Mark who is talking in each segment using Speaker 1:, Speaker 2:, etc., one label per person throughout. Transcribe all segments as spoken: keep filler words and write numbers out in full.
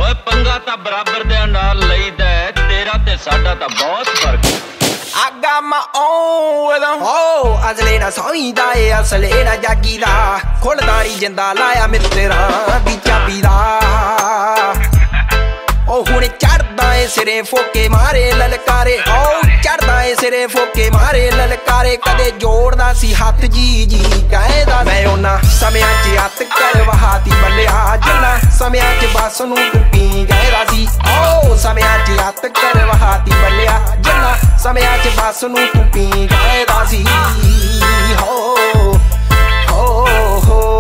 Speaker 1: ਓਏ ਪੰਗਾ ਤਾਂ ਬਰਾਬਰ ਦੇ ਨਾਲ ਲਈਦਾ, ਤੇਰਾ ਤੇ ਸਾਡਾ ਤਾਂ ਬਹੁਤ ਫਰਕ।
Speaker 2: I got my own rhythm. Oh, ਅਸਲੇ ਨਾ ਸੌਂਦਾ ਏ ਅਸਲੇ ਨਾ ਜਾਗੀਦਾ, ਖੁੱਲਦਾ ਨੀ ਜਿੰਦਾ ਲਾਇਆ ਮਿੱਤਰਾਂ ਦੀ ਚਾਬੀ ਦਾ। ਉਹ ਹੁਣ ਚੜਦਾ ਏ ਸਿਰੇ ਫੋਕੇ ਮਾਰੇ ਲਲਕਾਰੇ, ਉਹ ਚੜਦਾ ਏ ਸਿਰੇ ਫੋਕੇ ਮਾਰੇ ਲਲਕਾਰੇ। ਕਦੇ ਜੋੜਦਾ ਸੀ ਹੱਥ ਜੀ ਜੀ ਕਹਿੰਦਾ ਮੈਂ ਉਹਨਾਂ ਸਮਿਆਂ 'ਚ ਹੱਥ ਕਰਵਾਤੀ ਬੱਲਿਆ, ਜਿੰਨਾ ਸਮਿਆਂ 'ਚ ਬੱਸ ਨੂੰ ਤੂੰ ਪੀ ਗਏਦਾ ਸੀ। ਉਹ ਸਮਿਆਂ 'ਚ ਹੱਥ ਕਰਵਾਤੀ ਬੱਲਿਆ, ਜਿੰਨਾ ਸਮਿਆਂ 'ਚ ਬੱਸ ਨੂੰ ਤੂੰ ਪੀ ਗਏਦਾ ਸੀ। ਹੋ ਹੋ ਹੋ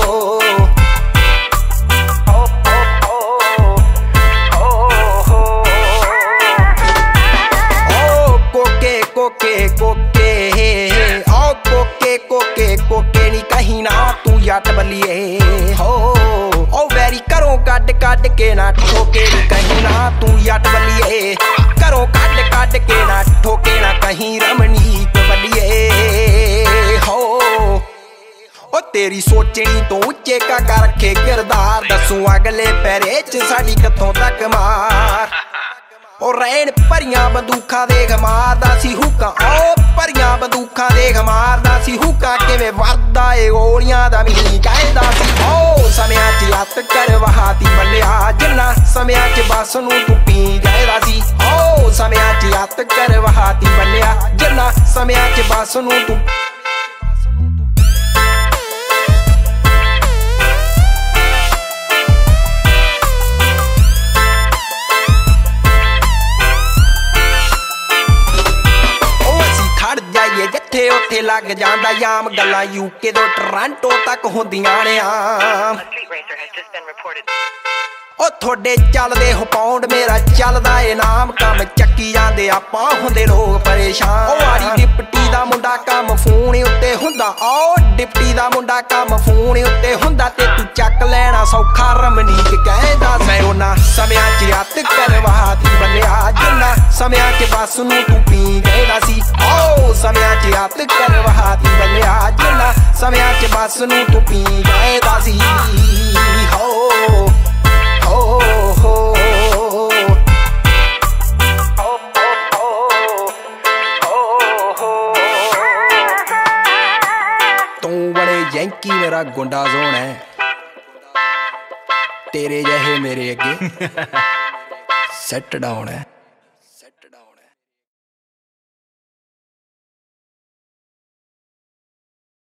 Speaker 2: ਕੋਕੇ ਕੋਕੇ ਓ ਕੋਕੇ ਕੋਕੇ ਕੋਕੇ ਨੀ ਕਹੀਂ ਨਾ ਤੂੰ ਜੱਟ ਬੱਲੀਏ। ਹੋ ਓ ਵੈਰੀ ਘਰੋਂ ਕੱਢ ਕੱਢ ਕੇ ਨਾ ਠੋਕੇ ਨੀ ਕਹੀਂ ਨਾ ਤੂੰ ਜੱਟ ਬੱਲੀਏ। ਘਰੋਂ ਕੱਢ ਕੱਢ ਕੇ ਨਾ ਠੋਕੇ ਨਾ ਕਹੀਂ ਰਮਣੀਕ ਬੱਲੀਏ। ਹੋ ਓ ਤੇਰੀ ਸੋਚਣੀ ਤੋਂ ਉੱਚੇ ਕਾਕਾ ਰੱਖੇ ਕਿਰਦਾਰ, ਦੱਸੂ ਅਗਲੇ ਪੈਰੇ 'ਚ ਸਾਡੀ ਕਿੱਥੋਂ ਤੱਕ ਮਾਰ। ਉਹ ਰੈਣ ਭਰੀਆਂ ਬੰਦੂਖਾਂ ਦੇਖ ਮਾਰਦਾ ਸੀ ਹੁੱਕਾ, ਉਹ ਭਰੀਆਂ ਬੰਦੂਖਾਂ ਦੇਖ ਮਾਰਦਾ ਸੀ ਹੁੱਕਾ। ਕਿਵੇਂ ਵਰਦਾ ਏ ਗੋਲੀਆਂ ਦਾ ਮੀਂਹ ਕਹਿੰਦਾ ਸੀ। ਉਹ ਸਮਿਆਂ 'ਚ ਹੱਥ ਕਰਵਾਤੀ ਬੱਲਿਆ, ਜਿੰਨਾ ਸਮਿਆਂ 'ਚ ਬੱਸ ਨੂੰ ਤੂੰ ਪੀ ਗਏਦਾ ਸੀ। ਉਹ ਸਮਿਆਂ 'ਚ ਹੱਥ ਕਰਵਾਤੀ ਬੱਲਿਆ, ਜਿੰਨਾ ਸਮਿਆਂ 'ਚ ਬੱਸ ਨੂੰ ਤੂੰ ਜਾਈਏ ਜਿੱਥੇ ਉੱਥੇ ਲੱਗ ਜਾਂਦਾ ਜਾਮ। ਗੱਲਾਂ ਯੂਕੇ ਤੋਂ ਟੋਰਾਂਟੋ ਤੱਕ ਹੁੰਦੀਆਂ ਨੇ ਆਮ। ਉਹ ਤੁਹਾਡੇ ਚੱਲਦੇ ਹੋ ਪਾਉਂਡ, ਮੇਰਾ ਚੱਲਦਾ ਏ ਨਾਮ। ਕੰਮ ਚੱਕੀ ਜਾਂਦੇ ਆਪਾਂ ਹੁੰਦੇ ਲੋਕ ਪਰੇਸ਼ਾਨ। ਉਹ ਆੜੀ ਡਿਪਟੀ ਦਾ ਮੁੰਡਾ ਕੰਮ ਫੋਨ ਉੱਤੇ ਹੁੰਦਾ, ਉਹ ਡਿਪਟੀ ਦਾ ਮੁੰਡਾ ਕੰਮ ਫੋਨ ਉੱਤੇ ਹੁੰਦਾ। ਤੇ ਤੂੰ ਚੱਕ ਲੈਣਾ ਸੌਖਾ ਰਮਨੀਕ ਕਹਿੰਦਾ ਮੈਂ ਉਹਨਾਂ ਸਮਿਆਂ 'ਚ ਹੱਥ ਕਰਵਾਤੀ ਬੱਲਿਆ, ਜਿੰਨਾ ਸਮਿਆਂ 'ਚ ਬੱਸ ਨੂੰ ਤੂੰ ਪੀ ਗਏਦਾ ਸੀ। ਉਹ ਸਮਿਆਂ 'ਚ ਹੱਥ ਕਰਵਾਤੀ ਬੱਲਿਆ, ਜਿੰਨਾ ਸਮਿਆਂ 'ਚ ਬੱਸ ਨੂੰ ਤੂੰ ਪੀ ਗਏਦਾ ਸੀ। ਹੋ ਹੋ ਹੋ ਤੂੰ ਬੜੇ ਯੈਂਕੀ ਮੇਰਾ ਗੁੰਡਾ ਜ਼ੋਨ ਹੈ, ਤੇਰੇ ਜਿਹੇ ਮੇਰੇ ਅੱਗੇ ਸੈੱਟ ਡਾਊਨ ਹੈ।